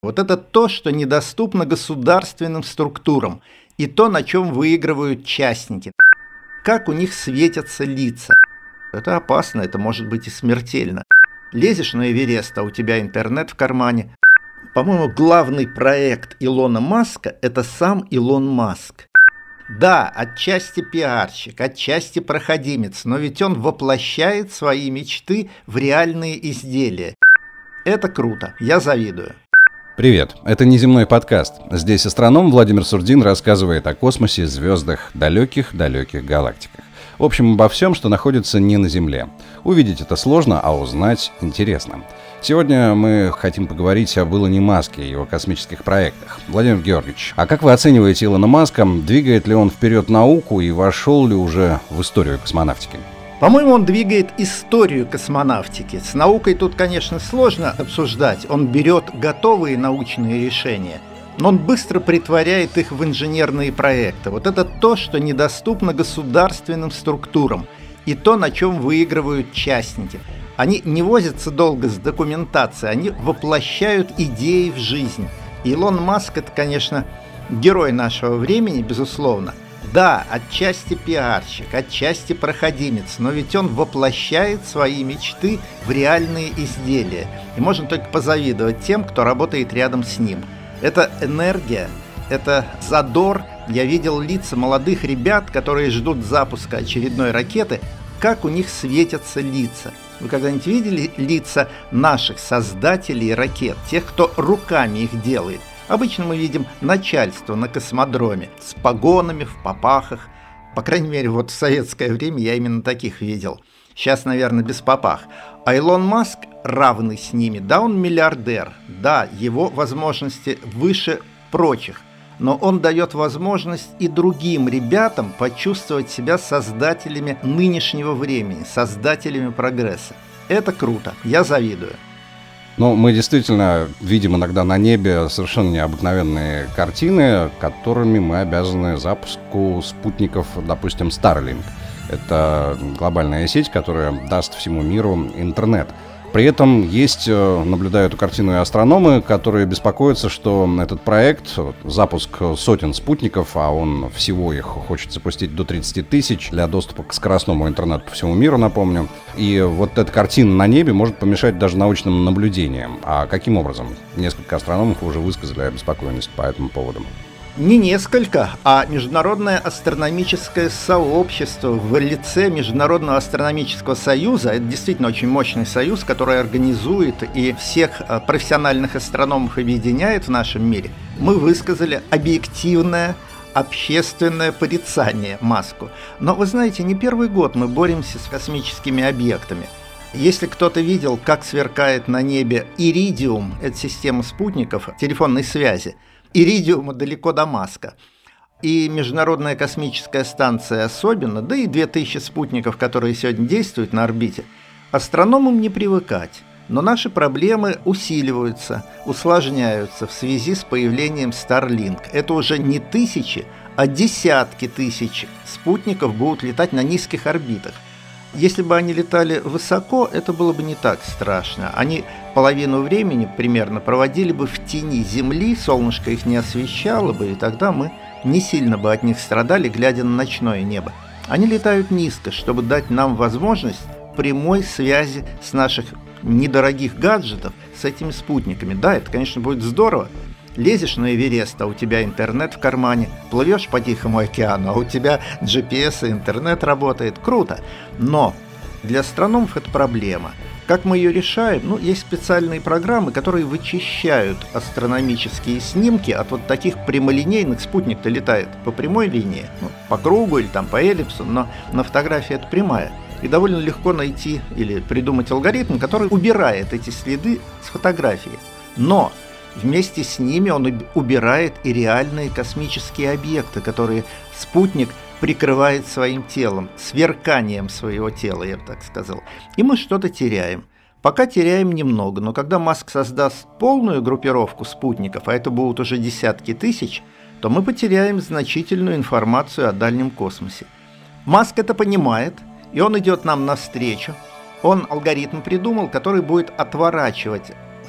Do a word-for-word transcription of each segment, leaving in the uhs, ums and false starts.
Вот это то, что недоступно государственным структурам, и то, на чем выигрывают частники. Как у них светятся лица. Это опасно, это может быть и смертельно. Лезешь на Эверест, а у тебя интернет в кармане. По-моему, главный проект Илона Маска – это сам Илон Маск. Да, отчасти пиарщик, отчасти проходимец, но ведь он воплощает свои мечты в реальные изделия. Это круто, я завидую. Привет, это «Неземной подкаст». Здесь астроном Владимир Сурдин рассказывает о космосе, звездах, далеких-далеких галактиках. В общем, обо всем, что находится не на Земле. Увидеть это сложно, а узнать интересно. Сегодня мы хотим поговорить об Илоне Маске и его космических проектах. Владимир Георгиевич, а как вы оцениваете Илона Маска? Двигает ли он вперед науку и вошел ли уже в историю космонавтики? По-моему, он двигает историю космонавтики. С наукой тут, конечно, сложно обсуждать. Он берет готовые научные решения, но он быстро притворяет их в инженерные проекты. Вот это то, что недоступно государственным структурам, и то, на чем выигрывают частники. Они не возятся долго с документацией, они воплощают идеи в жизнь. Илон Маск – это, конечно, герой нашего времени, безусловно. Да, отчасти пиарщик, отчасти проходимец, но ведь он воплощает свои мечты в реальные изделия. И можно только позавидовать тем, кто работает рядом с ним. Это энергия, это задор. Я видел лица молодых ребят, которые ждут запуска очередной ракеты, как у них светятся лица. Вы когда-нибудь видели лица наших создателей ракет, тех, кто руками их делает? Обычно мы видим начальство на космодроме с погонами, в папахах. По крайней мере, вот в советское время я именно таких видел. Сейчас, наверное, без папах. А Илон Маск равный с ними. Да, он миллиардер. Да, его возможности выше прочих. Но он дает возможность и другим ребятам почувствовать себя создателями нынешнего времени, создателями прогресса. Это круто. Я завидую. Ну, мы действительно видим иногда на небе совершенно необыкновенные картины, которыми мы обязаны запуску спутников, допустим, Starlink. Это глобальная сеть, которая даст всему миру интернет. При этом есть, наблюдаю эту картину, и астрономы, которые беспокоятся, что этот проект, запуск сотен спутников, а он всего их хочет запустить до тридцати тысяч для доступа к скоростному интернету по всему миру, напомню. И вот эта картина на небе может помешать даже научным наблюдениям. А каким образом? Несколько астрономов уже высказали обеспокоенность по этому поводу. Не несколько, а Международное астрономическое сообщество в лице Международного астрономического союза, это действительно очень мощный союз, который организует и всех профессиональных астрономов объединяет в нашем мире, мы высказали объективное общественное порицание Маску. Но вы знаете, не первый год мы боремся с космическими объектами. Если кто-то видел, как сверкает на небе Иридиум, это система спутников телефонной связи, Иридиума далеко до Маска. И Международная космическая станция особенно, да и две тысячи спутников, которые сегодня действуют на орбите, астрономам не привыкать. Но наши проблемы усиливаются, усложняются в связи с появлением Starlink. Это уже не тысячи, а десятки тысяч спутников будут летать на низких орбитах. Если бы они летали высоко, это было бы не так страшно. Они половину времени примерно проводили бы в тени Земли, солнышко их не освещало бы, и тогда мы не сильно бы от них страдали, глядя на ночное небо. Они летают низко, чтобы дать нам возможность прямой связи с наших недорогих гаджетов с этими спутниками. Да, это, конечно, будет здорово. Лезешь на Эверест, а у тебя интернет в кармане. Плывешь по Тихому океану, а у тебя джи пи эс и интернет работает. Круто. Но для астрономов это проблема. Как мы ее решаем? Ну, есть специальные программы, которые вычищают астрономические снимки от вот таких прямолинейных. Спутник-то летает по прямой линии, ну, по кругу или там по эллипсу, но на фотографии это прямая. И довольно легко найти или придумать алгоритм, который убирает эти следы с фотографии. Но вместе с ними он убирает и реальные космические объекты, которые спутник прикрывает своим телом, сверканием своего тела, я бы так сказал. И мы что-то теряем. Пока теряем немного, но когда Маск создаст полную группировку спутников, а это будут уже десятки тысяч, то мы потеряем значительную информацию о дальнем космосе. Маск это понимает, и он идет нам навстречу. Он алгоритм придумал, который будет отворачивать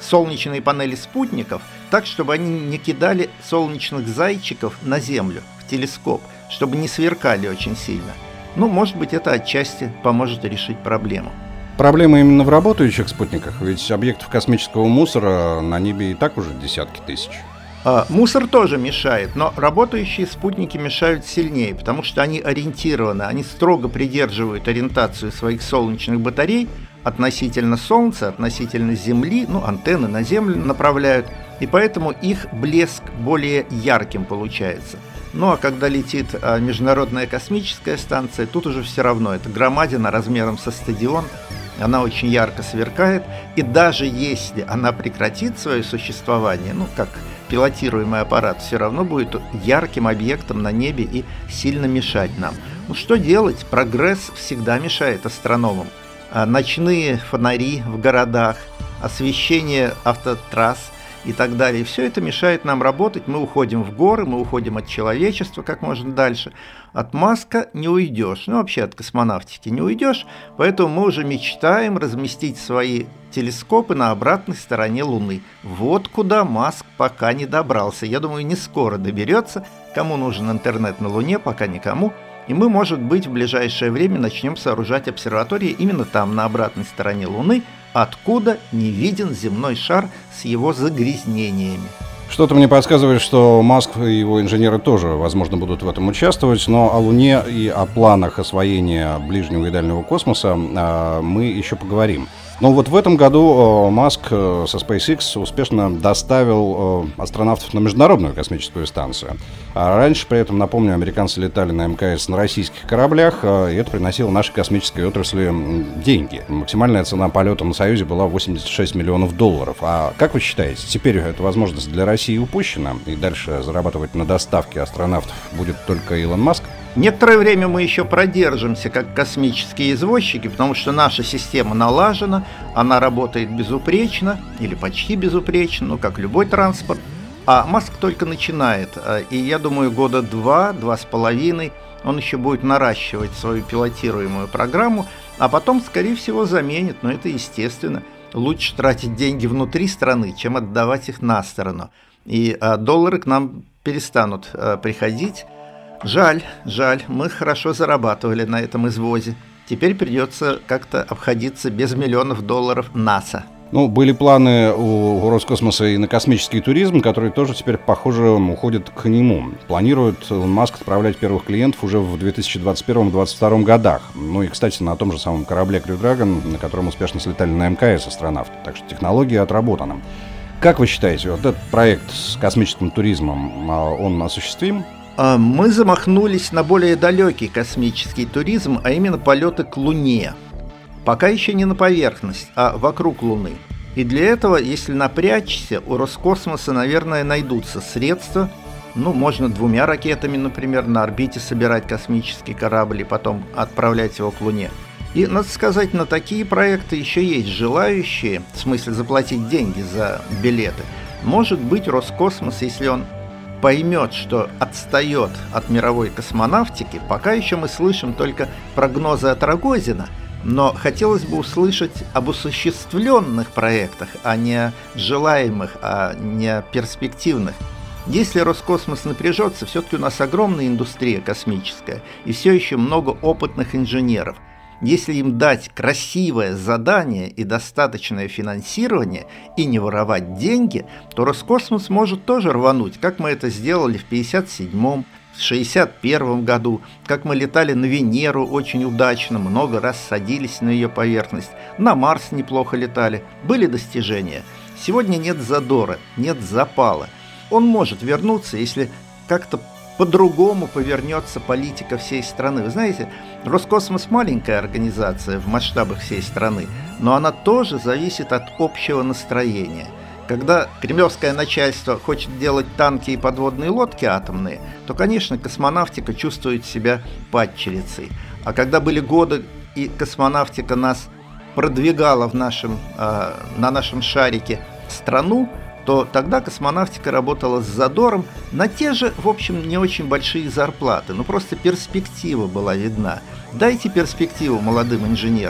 солнечные панели спутников так, чтобы они не кидали солнечных зайчиков на Землю, в телескоп, чтобы не сверкали очень сильно. Ну, может быть, это отчасти поможет решить проблему. Проблема именно в работающих спутниках, ведь объектов космического мусора на небе и так уже десятки тысяч. А, мусор тоже мешает, но работающие спутники мешают сильнее, потому что они ориентированы, они строго придерживают ориентацию своих солнечных батарей относительно Солнца, относительно Земли, ну, антенны на Землю направляют, и поэтому их блеск более ярким получается. Ну, а когда летит а, Международная космическая станция, тут уже все равно, это громадина размером со стадион, она очень ярко сверкает, и даже если она прекратит свое существование, ну, как пилотируемый аппарат, все равно будет ярким объектом на небе и сильно мешать нам. Ну, что делать? Прогресс всегда мешает астрономам. А ночные фонари в городах, освещение автотрасс и так далее. Все это мешает нам работать. Мы уходим в горы, мы уходим от человечества как можно дальше. От Маска не уйдешь. Ну, вообще от космонавтики не уйдешь. Поэтому мы уже мечтаем разместить свои телескопы на обратной стороне Луны. Вот куда Маск пока не добрался. Я думаю, не скоро доберется. Кому нужен интернет на Луне, пока никому. И мы, может быть, в ближайшее время начнем сооружать обсерватории именно там, на обратной стороне Луны, откуда не виден земной шар с его загрязнениями. Что-то мне подсказывает, что Маск и его инженеры тоже, возможно, будут в этом участвовать, но о Луне и о планах освоения ближнего и дальнего космоса э, мы еще поговорим. Но вот в этом году э, Маск э, со SpaceX успешно доставил э, астронавтов на Международную космическую станцию. А раньше, при этом, напомню, американцы летали на МКС на российских кораблях, э, и это приносило нашей космической отрасли деньги. Максимальная цена полета на Союзе была восемьдесят шесть миллионов долларов. А как вы считаете, теперь эта возможность для России упущена, и дальше зарабатывать на доставке астронавтов будет только Илон Маск? Некоторое время мы еще продержимся как космические извозчики, потому что наша система налажена, она работает безупречно или почти безупречно, ну как любой транспорт. А Маск только начинает, и я думаю, года два, два с половиной он еще будет наращивать свою пилотируемую программу, а потом, скорее всего, заменит, но это естественно. Лучше тратить деньги внутри страны, чем отдавать их на сторону. И а, доллары к нам перестанут а, приходить. Жаль, жаль, мы хорошо зарабатывали на этом извозе. Теперь придется как-то обходиться без миллионов долларов НАСА. Ну, были планы у Роскосмоса и на космический туризм, которые тоже теперь, похоже, уходят к нему. Планирует Маск отправлять первых клиентов уже в две тысячи двадцать первом — две тысячи двадцать втором годах. Ну и, кстати, на том же самом корабле Crew Dragon, на котором успешно слетали на МКС астронавты. Так что технология отработана. Как вы считаете, вот этот проект с космическим туризмом, он осуществим? Мы замахнулись на более далекий космический туризм, а именно полеты к Луне. Пока еще не на поверхность, а вокруг Луны. И для этого, если напрячься, у Роскосмоса, наверное, найдутся средства. Ну, можно двумя ракетами, например, на орбите собирать космический корабль и потом отправлять его к Луне. И, надо сказать, на такие проекты еще есть желающие, в смысле заплатить деньги за билеты. Может быть, Роскосмос, если он поймет, что отстает от мировой космонавтики, пока еще мы слышим только прогнозы от Рогозина, но хотелось бы услышать об осуществленных проектах, а не желаемых, а не перспективных. Если Роскосмос напряжется, все-таки у нас огромная индустрия космическая и все еще много опытных инженеров. Если им дать красивое задание и достаточное финансирование и не воровать деньги, то Роскосмос может тоже рвануть, как мы это сделали в пятьдесят седьмом, в шестьдесят первом году, как мы летали на Венеру очень удачно, много раз садились на ее поверхность, на Марс неплохо летали, были достижения. Сегодня нет задора, нет запала. Он может вернуться, если как-то по-другому повернется политика всей страны. Вы знаете, Роскосмос маленькая организация в масштабах всей страны, но она тоже зависит от общего настроения. Когда кремлевское начальство хочет делать танки и подводные лодки атомные, то, конечно, космонавтика чувствует себя падчерицей. А когда были годы, и космонавтика нас продвигала в нашем, э, на нашем шарике страну, то тогда космонавтика работала с задором на те же, в общем, не очень большие зарплаты. Но просто перспектива была видна. Дайте перспективу молодым инженерам.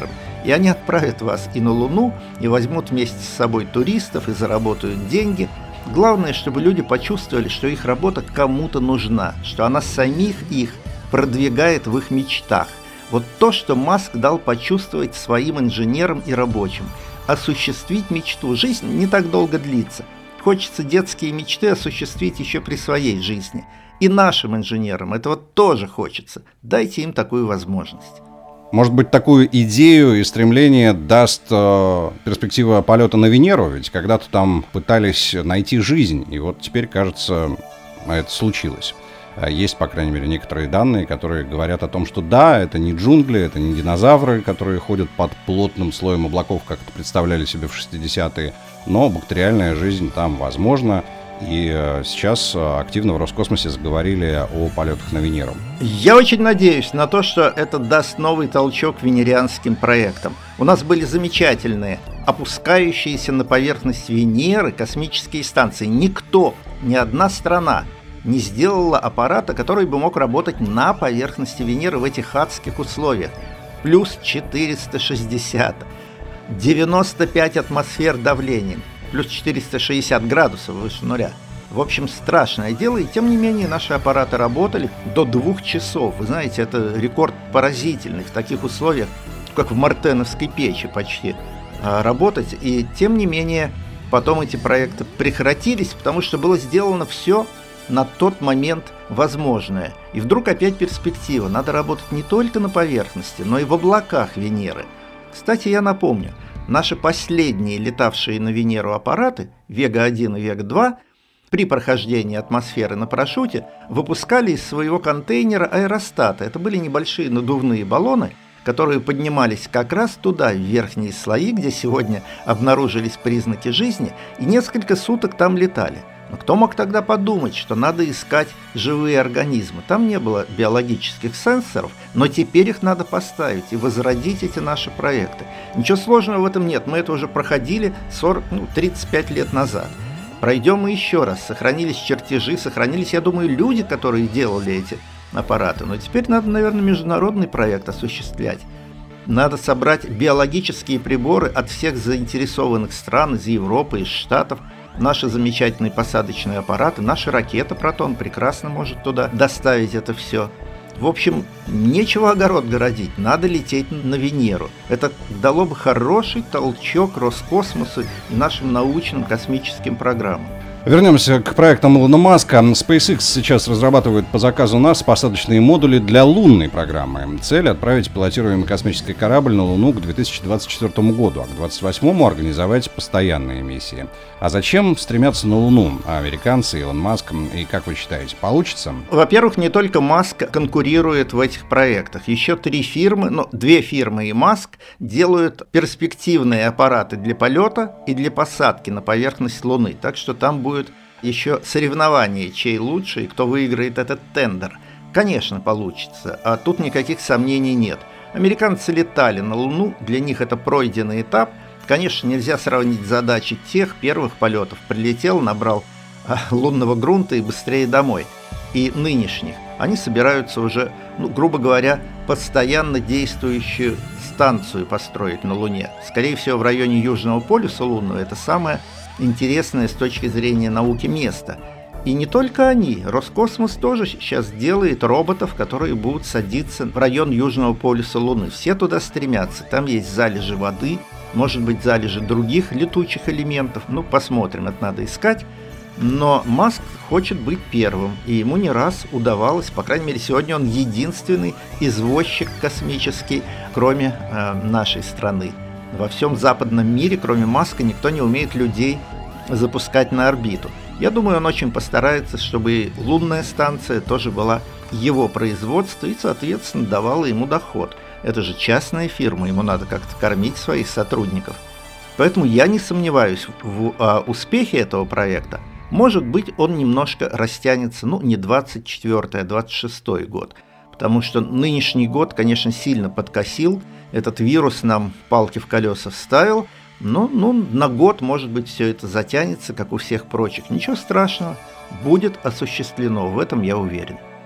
И они отправят вас и на Луну, и возьмут вместе с собой туристов, и заработают деньги. Главное, чтобы люди почувствовали, что их работа кому-то нужна, что она самих их продвигает в их мечтах. Вот то, что Маск дал почувствовать своим инженерам и рабочим. Осуществить мечту. Жизнь не так долго длится. Хочется детские мечты осуществить еще при своей жизни. И нашим инженерам этого тоже хочется. Дайте им такую возможность. Может быть, такую идею и стремление даст э, перспектива полета на Венеру? Ведь когда-то там пытались найти жизнь, и вот теперь, кажется, это случилось. Есть, по крайней мере, некоторые данные, которые говорят о том, что да, это не джунгли, это не динозавры, которые ходят под плотным слоем облаков, как это представляли себе в шестидесятые, но бактериальная жизнь там возможна. И сейчас активно в Роскосмосе заговорили о полетах на Венеру. Я очень надеюсь на то, что это даст новый толчок венерианским проектам. У нас были замечательные, опускающиеся на поверхность Венеры космические станции. Никто, ни одна страна не сделала аппарата, который бы мог работать на поверхности Венеры в этих адских условиях. Плюс четыреста шестьдесят, девяносто пять атмосфер давления. Плюс четыреста шестьдесят градусов выше нуля. В общем, страшное дело, и тем не менее наши аппараты работали до двух часов. Вы знаете, это рекорд поразительный в таких условиях, как в мартеновской печи почти работать. И тем не менее, потом эти проекты прекратились, потому что было сделано все на тот момент возможное. И вдруг опять перспектива. Надо работать не только на поверхности, но и в облаках Венеры. Кстати, я напомню, наши последние летавшие на Венеру аппараты, Вега один и Вега два, при прохождении атмосферы на парашюте выпускали из своего контейнера аэростаты. Это были небольшие надувные баллоны, которые поднимались как раз туда, в верхние слои, где сегодня обнаружились признаки жизни, и несколько суток там летали. Но кто мог тогда подумать, что надо искать живые организмы? Там не было биологических сенсоров, но теперь их надо поставить и возродить эти наши проекты. Ничего сложного в этом нет, мы это уже проходили сорок, ну, тридцать пять лет назад. Пройдем мы еще раз, сохранились чертежи, сохранились, я думаю, люди, которые делали эти аппараты. Но теперь надо, наверное, международный проект осуществлять. Надо собрать биологические приборы от всех заинтересованных стран, из Европы, из Штатов. Наши замечательные посадочные аппараты, наша ракета «Протон» прекрасно может туда доставить это все. В общем, нечего огород городить, надо лететь на Венеру. Это дало бы хороший толчок Роскосмосу и нашим научным космическим программам. Вернемся к проектам Илона Маска. SpaceX сейчас разрабатывает по заказу НАСА посадочные модули для лунной программы. Цель — отправить пилотируемый космический корабль на Луну к две тысячи двадцать четвёртому году, а к двадцать восьмому организовать постоянные миссии. А зачем стремятся на Луну американцы, Илон Маск? И как вы считаете, получится? Во-первых, не только Маск конкурирует в этих проектах. Еще три фирмы, ну, две фирмы и Маск делают перспективные аппараты для полета и для посадки на поверхность Луны. Так что там будет будет еще соревнование, чей лучше и кто выиграет этот тендер. Конечно, получится, а тут никаких сомнений нет. Американцы летали на Луну, для них это пройденный этап. Конечно, нельзя сравнить задачи тех первых полетов. Прилетел, набрал а, лунного грунта и быстрее домой. И нынешних. Они собираются уже, ну, грубо говоря, постоянно действующую станцию построить на Луне. Скорее всего, в районе Южного полюса лунного. Это самое интересное с точки зрения науки место. И не только они. Роскосмос тоже сейчас делает роботов, которые будут садиться в район Южного полюса Луны. Все туда стремятся. Там есть залежи воды, может быть, залежи других летучих элементов. Ну, посмотрим, это надо искать. Но Маск хочет быть первым, и ему не раз удавалось, по крайней мере, сегодня он единственный извозчик космический, кроме э, нашей страны. Во всем западном мире, кроме Маска, никто не умеет людей запускать на орбиту. Я думаю, он очень постарается, чтобы лунная станция тоже была его производства и, соответственно, давала ему доход. Это же частная фирма, ему надо как-то кормить своих сотрудников. Поэтому я не сомневаюсь в а, успехе этого проекта. Может быть, он немножко растянется, ну, не двадцать четвёртый, а двадцать шестой год. Потому что нынешний год, конечно, сильно подкосил. Этот вирус нам палки в колеса вставил. Но ну, на год, может быть, все это затянется, как у всех прочих. Ничего страшного, будет осуществлено, в этом я уверен.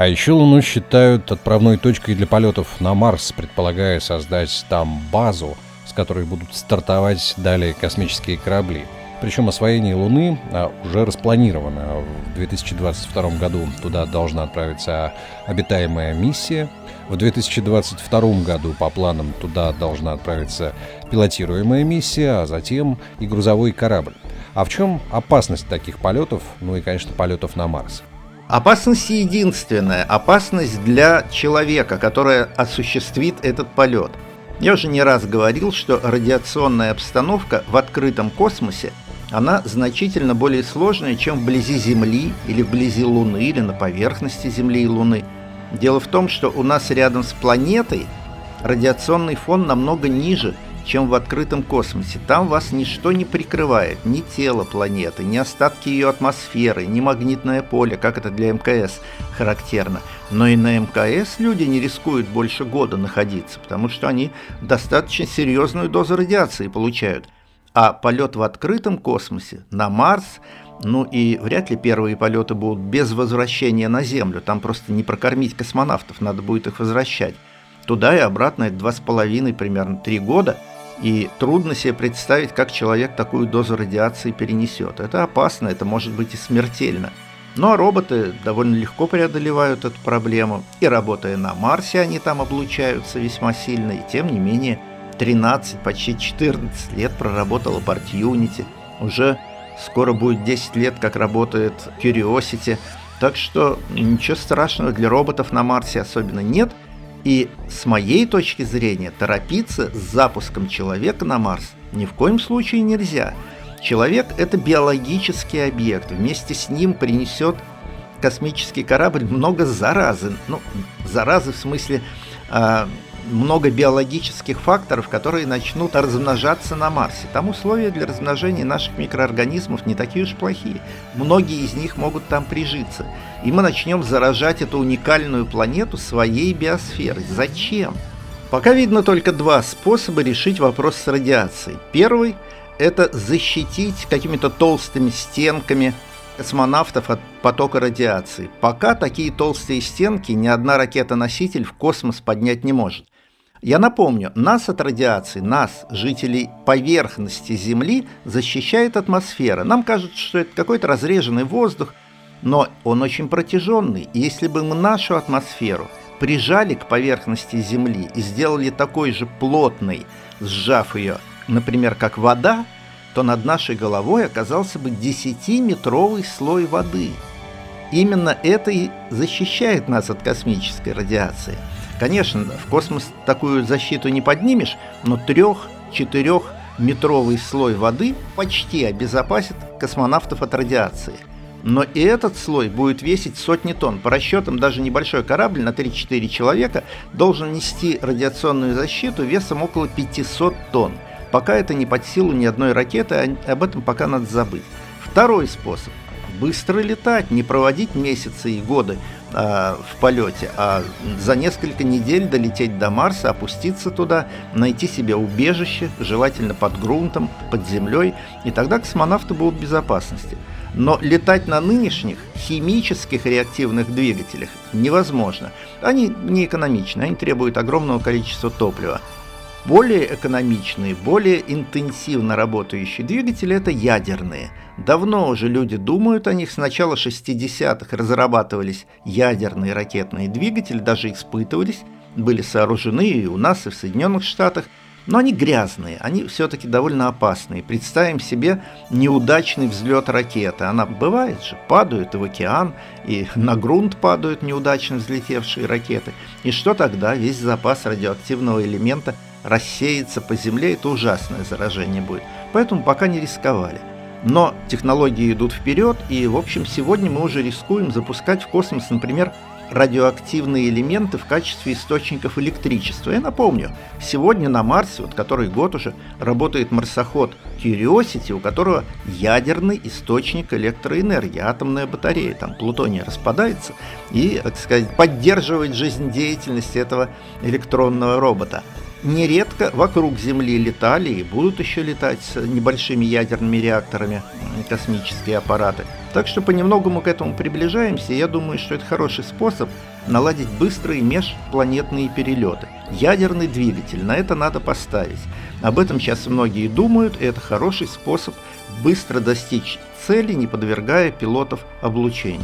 А еще Луну считают отправной точкой для полетов на Марс, предполагая создать там базу, с которой будут стартовать далее космические корабли. Причем освоение Луны а, уже распланировано. В две тысячи двадцать втором году туда должна отправиться обитаемая миссия. В две тысячи двадцать втором году по планам туда должна отправиться пилотируемая миссия, а затем и грузовой корабль. А в чем опасность таких полетов, ну и, конечно, полетов на Марс? Опасность единственная, опасность для человека, который осуществит этот полет. Я уже не раз говорил, что радиационная обстановка в открытом космосе, она значительно более сложная, чем вблизи Земли или вблизи Луны, или на поверхности Земли и Луны. Дело в том, что у нас рядом с планетой радиационный фон намного ниже, чем в открытом космосе. Там вас ничто не прикрывает, ни тело планеты, ни остатки ее атмосферы, ни магнитное поле, как это для эм ка эс характерно. Но и на эм ка эс люди не рискуют больше года находиться, потому что они достаточно серьезную дозу радиации получают. А полет в открытом космосе, на Марс, ну и вряд ли первые полеты будут без возвращения на Землю. Там просто не прокормить космонавтов, надо будет их возвращать. Туда и обратно это два с половиной, примерно три года. И трудно себе представить, как человек такую дозу радиации перенесет. Это опасно, это может быть и смертельно. Ну а роботы довольно легко преодолевают эту проблему. И работая на Марсе, они там облучаются весьма сильно. И тем не менее, тринадцать, почти четырнадцать лет проработала Парт Юнити. Уже скоро будет десять лет, как работает Curiosity. Так что ничего страшного для роботов на Марсе особенно нет. И с моей точки зрения, торопиться с запуском человека на Марс ни в коем случае нельзя. Человек – это биологический объект. Вместе с ним принесет космический корабль много заразы. Ну, заразы в смысле э, много биологических факторов, которые начнут размножаться на Марсе. Там условия для размножения наших микроорганизмов не такие уж плохие. Многие из них могут там прижиться. И мы начнем заражать эту уникальную планету своей биосферой. Зачем? Пока видно только два способа решить вопрос с радиацией. Первый – это защитить какими-то толстыми стенками космонавтов от потока радиации. Пока такие толстые стенки ни одна ракета-носитель в космос поднять не может. Я напомню, нас от радиации, нас, жителей поверхности Земли, защищает атмосфера. Нам кажется, что это какой-то разреженный воздух, но он очень протяженный. И если бы мы нашу атмосферу прижали к поверхности Земли и сделали такой же плотной, сжав ее, например, как вода, то над нашей головой оказался бы десятиметровый слой воды. Именно это и защищает нас от космической радиации. Конечно, в космос такую защиту не поднимешь, но трех-четырехметровый слой воды почти обезопасит космонавтов от радиации. Но и этот слой будет весить сотни тонн. По расчетам, даже небольшой корабль на три-четыре человека должен нести радиационную защиту весом около пятьсот тонн. Пока это не под силу ни одной ракеты, об этом пока надо забыть. Второй способ – быстро летать, не проводить месяцы и годы э, в полете, а за несколько недель долететь до Марса, опуститься туда, найти себе убежище, желательно под грунтом, под землей, и тогда космонавты будут в безопасности. Но летать на нынешних химических реактивных двигателях невозможно. Они не экономичны, они требуют огромного количества топлива. Более экономичные, более интенсивно работающие двигатели – это ядерные. Давно уже люди думают о них. С начала шестидесятых разрабатывались ядерные ракетные двигатели, даже испытывались, были сооружены и у нас, и в Соединенных Штатах. Но они грязные, они все-таки довольно опасные. Представим себе неудачный взлет ракеты. Она бывает же, падают и в океан, и на грунт падают неудачно взлетевшие ракеты. И что тогда? Весь запас радиоактивного элемента рассеется по Земле, это ужасное заражение будет. Поэтому пока не рисковали. Но технологии идут вперед, и, в общем, сегодня мы уже рискуем запускать в космос, например, радиоактивные элементы в качестве источников электричества. Я напомню, сегодня на Марсе, вот который год уже, работает марсоход Curiosity, у которого ядерный источник электроэнергии, атомная батарея, там плутоний распадается и, так сказать, поддерживает жизнедеятельность этого электронного робота. нередко вокруг Земли летали и будут еще летать с небольшими ядерными реакторами космические аппараты. Так что понемногу мы к этому приближаемся, и я думаю, что это хороший способ наладить быстрые межпланетные перелеты. Ядерный двигатель, на это надо поставить. Об этом сейчас многие думают, и это хороший способ быстро достичь цели, не подвергая пилотов облучению.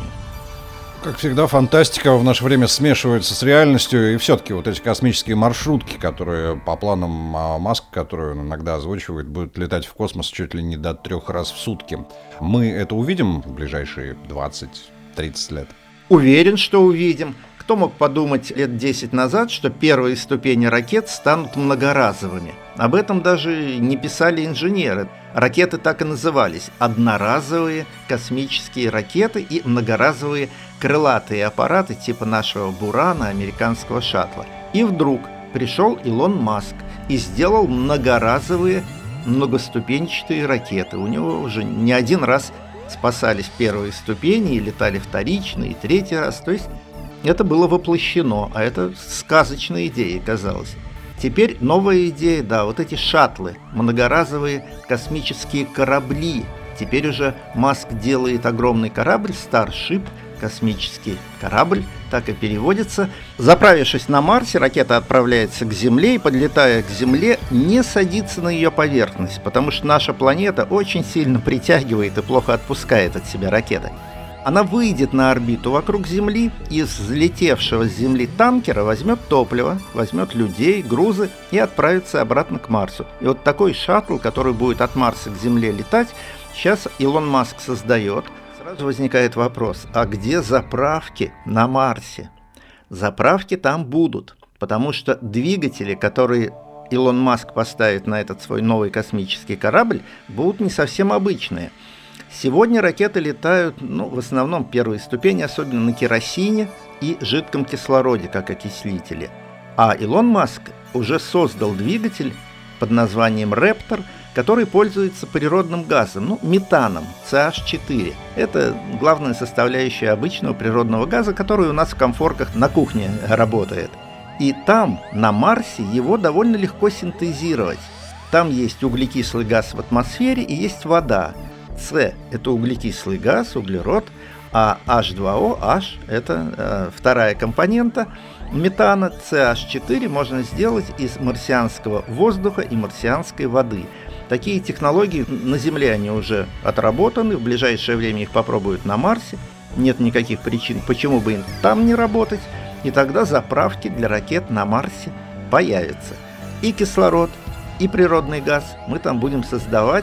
Как всегда, фантастика в наше время смешивается с реальностью, и все-таки вот эти космические маршрутки, которые по планам Маска, которые он иногда озвучивает, будут летать в космос чуть ли не до трех раз в сутки. Мы это увидим в ближайшие двадцать-тридцать лет? Уверен, что увидим. Кто мог подумать лет десять назад, что первые ступени ракет станут многоразовыми? Об этом даже не писали инженеры. Ракеты так и назывались – одноразовые космические ракеты и многоразовые крылатые аппараты типа нашего «Бурана», американского шаттла. И вдруг пришел Илон Маск и сделал многоразовые многоступенчатые ракеты. У него уже не один раз спасались первые ступени и летали вторичные, и третий раз. То есть это было воплощено, а это сказочной идеей казалось. Теперь новая идея, да, вот эти шаттлы, многоразовые космические корабли. Теперь уже Маск делает огромный корабль, Starship, космический корабль, так и переводится. Заправившись на Марсе, ракета отправляется к Земле и, подлетая к Земле, не садится на ее поверхность, потому что наша планета очень сильно притягивает и плохо отпускает от себя ракеты. Она выйдет на орбиту вокруг Земли, и из взлетевшего с Земли танкера возьмет топливо, возьмет людей, грузы и отправится обратно к Марсу. И вот такой шаттл, который будет от Марса к Земле летать, сейчас Илон Маск создает. Сразу возникает вопрос, а где заправки на Марсе? Заправки там будут, потому что двигатели, которые Илон Маск поставит на этот свой новый космический корабль, будут не совсем обычные. Сегодня ракеты летают, ну, в основном первые ступени, особенно на керосине и жидком кислороде, как окислителе. А Илон Маск уже создал двигатель под названием Raptor, который пользуется природным газом, ну, метаном, си эйч четыре. Это главная составляющая обычного природного газа, который у нас в комфорках на кухне работает. И там, на Марсе, его довольно легко синтезировать. Там есть углекислый газ в атмосфере и есть вода. С – это углекислый газ, углерод, а эйч два о, H – это э, вторая компонента метана. си эйч четыре можно сделать из марсианского воздуха и марсианской воды. Такие технологии на Земле они уже отработаны, в ближайшее время их попробуют на Марсе. Нет никаких причин, почему бы им там не работать, и тогда заправки для ракет на Марсе появятся. И кислород, и природный газ мы там будем создавать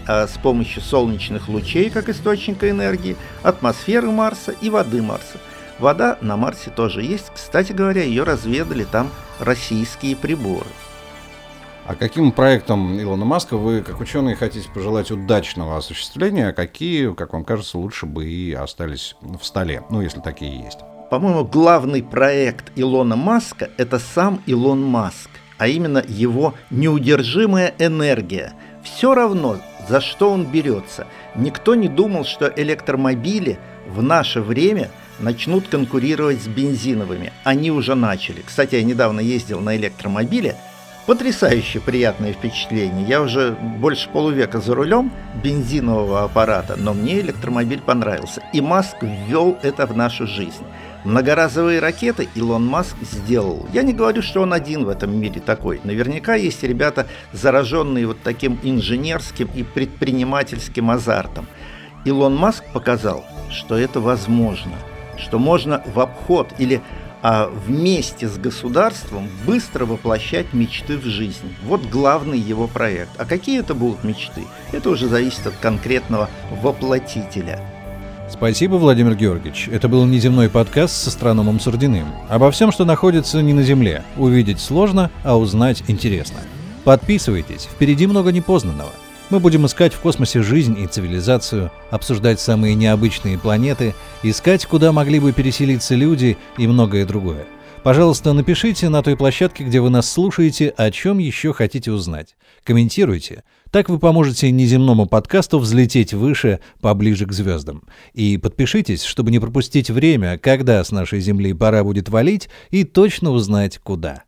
с помощью солнечных лучей как источника энергии, атмосферы Марса и воды Марса. Вода на Марсе тоже есть. Кстати говоря, ее разведали там российские приборы. А каким проектам Илона Маска вы, как ученые, хотите пожелать удачного осуществления, а какие, как вам кажется, лучше бы и остались в столе, ну, если такие есть? По-моему, главный проект Илона Маска – это сам Илон Маск, а именно его неудержимая энергия. Все равно, за что он берется. Никто не думал, что электромобили в наше время начнут конкурировать с бензиновыми. Они уже начали. Кстати, я недавно ездил на электромобиле. Потрясающе приятное впечатление. Я уже больше полувека за рулем бензинового аппарата, но мне электромобиль понравился. И Маск ввел это в нашу жизнь. Многоразовые ракеты Илон Маск сделал. Я не говорю, что он один в этом мире такой. Наверняка есть ребята, зараженные вот таким инженерским и предпринимательским азартом. Илон Маск показал, что это возможно, что можно в обход или а, вместе с государством быстро воплощать мечты в жизнь. Вот главный его проект. А какие это будут мечты? Это уже зависит от конкретного воплотителя. Спасибо, Владимир Георгиевич. Это был неземной подкаст с астрономом Сурдиным. Обо всем, что находится не на Земле. Увидеть сложно, а узнать интересно. Подписывайтесь, впереди много непознанного. Мы будем искать в космосе жизнь и цивилизацию, обсуждать самые необычные планеты, искать, куда могли бы переселиться люди и многое другое. Пожалуйста, напишите на той площадке, где вы нас слушаете, о чем еще хотите узнать. Комментируйте. Так вы поможете неземному подкасту взлететь выше, поближе к звездам. И подпишитесь, чтобы не пропустить время, когда с нашей Земли пора будет валить, и точно узнать, куда.